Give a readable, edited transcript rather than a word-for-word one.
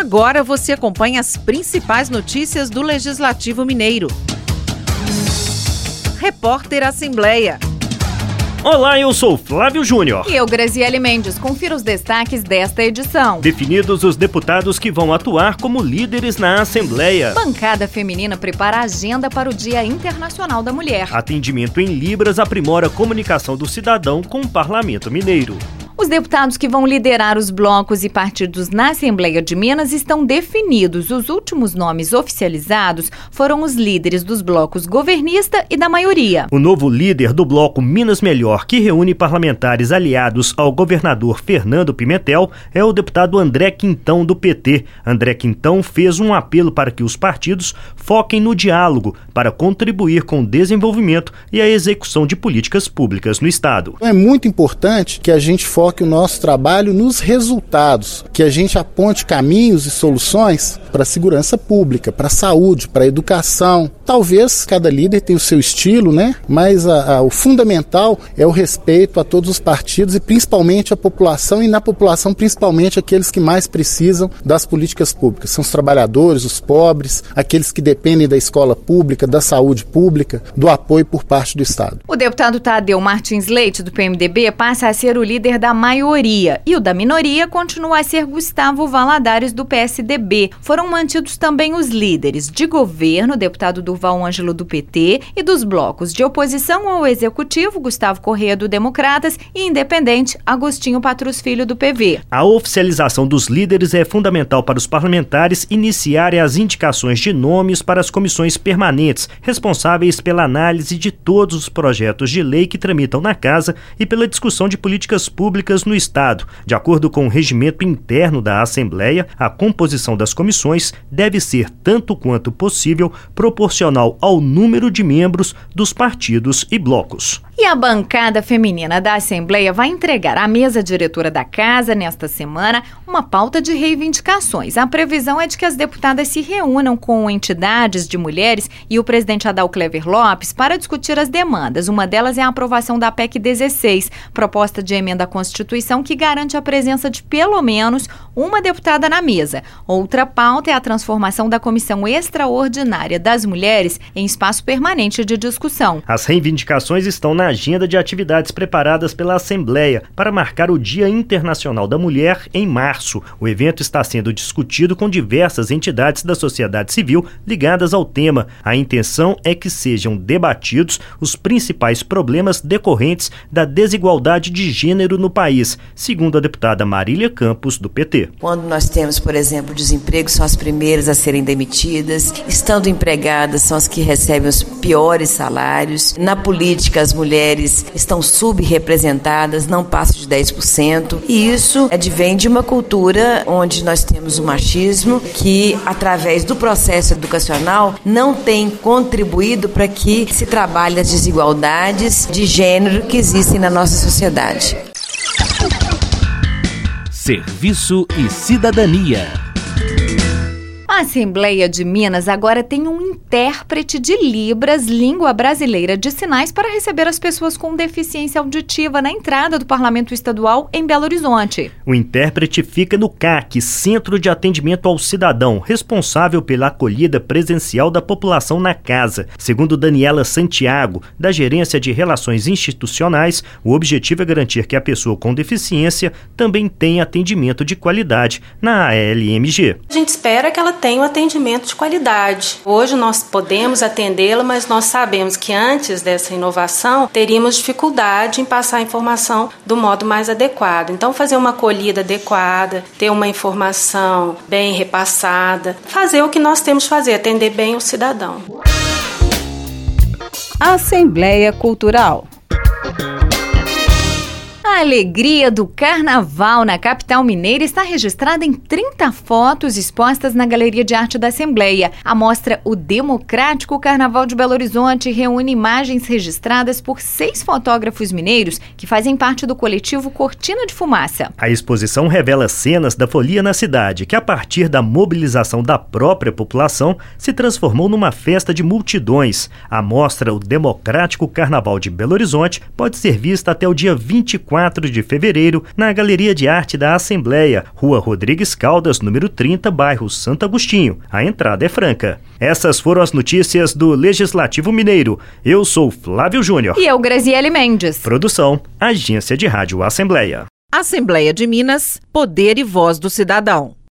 Agora você acompanha as principais notícias do Legislativo Mineiro. Repórter Assembleia. Olá, eu sou Flávio Júnior. E eu, Graziele Mendes. Confira os destaques desta edição. Definidos os deputados que vão atuar como líderes na Assembleia. Bancada feminina prepara a agenda para o Dia Internacional da Mulher. Atendimento em Libras aprimora a comunicação do cidadão com o Parlamento Mineiro. Os deputados que vão liderar os blocos e partidos na Assembleia de Minas estão definidos. Os últimos nomes oficializados foram os líderes dos blocos governista e da maioria. O novo líder do bloco Minas Melhor, que reúne parlamentares aliados ao governador Fernando Pimentel, é o deputado André Quintão, do PT. André Quintão fez um apelo para que os partidos foquem no diálogo para contribuir com o desenvolvimento e a execução de políticas públicas no Estado. É muito importante que a gente foque o nosso trabalho nos resultados, que a gente aponte caminhos e soluções para a segurança pública, para a saúde, para a educação. Talvez cada líder tenha o seu estilo, né? Mas o fundamental é o respeito a todos os partidos e principalmente a população, e na população principalmente aqueles que mais precisam das políticas públicas. São os trabalhadores, os pobres, aqueles que dependem da escola pública, da saúde pública, do apoio por parte do Estado. O deputado Tadeu Martins Leite, do PMDB, passa a ser o líder da maioria, e o da minoria continua a ser Gustavo Valadares, do PSDB. Foram mantidos também os líderes de governo, o deputado Durval Ângelo, do PT, e dos blocos de oposição ao Executivo, Gustavo Corrêa, do Democratas, e independente, Agostinho Patrus Filho, do PV. A oficialização dos líderes é fundamental para os parlamentares iniciarem as indicações de nomes para as comissões permanentes, responsáveis pela análise de todos os projetos de lei que tramitam na Casa e pela discussão de políticas públicas no Estado. De acordo com o regimento interno da Assembleia, a composição das comissões deve ser, tanto quanto possível, proporcional ao número de membros dos partidos e blocos. E a bancada feminina da Assembleia vai entregar à mesa diretora da Casa, nesta semana, uma pauta de reivindicações. A previsão é de que as deputadas se reúnam com entidades de mulheres e o presidente Adal Clever Lopes para discutir as demandas. Uma delas é a aprovação da PEC 16, proposta de emenda à Constituição que garante a presença de pelo menos uma deputada na mesa. Outra pauta é a transformação da Comissão Extraordinária das Mulheres em espaço permanente de discussão. As reivindicações estão na agenda de atividades preparadas pela Assembleia para marcar o Dia Internacional da Mulher em março. O evento está sendo discutido com diversas entidades da sociedade civil ligadas ao tema. A intenção é que sejam debatidos os principais problemas decorrentes da desigualdade de gênero no país, segundo a deputada Marília Campos, do PT. Quando nós temos, por exemplo, desemprego, são as primeiras a serem demitidas, estando empregadas, são as que recebem os piores salários. Na política, as mulheres estão subrepresentadas, não passam de 10%, e isso advém de uma cultura onde nós temos o machismo que, através do processo educacional, não tem contribuído para que se trabalhe as desigualdades de gênero que existem na nossa sociedade. Serviço e Cidadania. A Assembleia de Minas agora tem um intérprete de Libras, língua brasileira de sinais, para receber as pessoas com deficiência auditiva na entrada do Parlamento Estadual em Belo Horizonte. O intérprete fica no CAC, Centro de Atendimento ao Cidadão, responsável pela acolhida presencial da população na casa. Segundo Daniela Santiago, da Gerência de Relações Institucionais, o objetivo é garantir que a pessoa com deficiência também tenha atendimento de qualidade na ALMG. A gente espera que ela tenha um atendimento de qualidade. Hoje nós podemos atendê-la, mas nós sabemos que antes dessa inovação teríamos dificuldade em passar a informação do modo mais adequado. Então, fazer uma acolhida adequada, ter uma informação bem repassada, fazer o que nós temos que fazer, atender bem o cidadão. Assembleia Cultural. A alegria do carnaval na capital mineira está registrada em 30 fotos expostas na Galeria de Arte da Assembleia. A mostra O Democrático Carnaval de Belo Horizonte reúne imagens registradas por 6 fotógrafos mineiros que fazem parte do coletivo Cortina de Fumaça. A exposição revela cenas da folia na cidade, que a partir da mobilização da própria população se transformou numa festa de multidões. A mostra O Democrático Carnaval de Belo Horizonte pode ser vista até o dia 24 4 de fevereiro, na Galeria de Arte da Assembleia, Rua Rodrigues Caldas, número 30, bairro Santo Agostinho. A entrada é franca. Essas foram as notícias do Legislativo Mineiro. Eu sou Flávio Júnior. E eu, Graziele Mendes. Produção, Agência de Rádio Assembleia. Assembleia de Minas, Poder e Voz do Cidadão.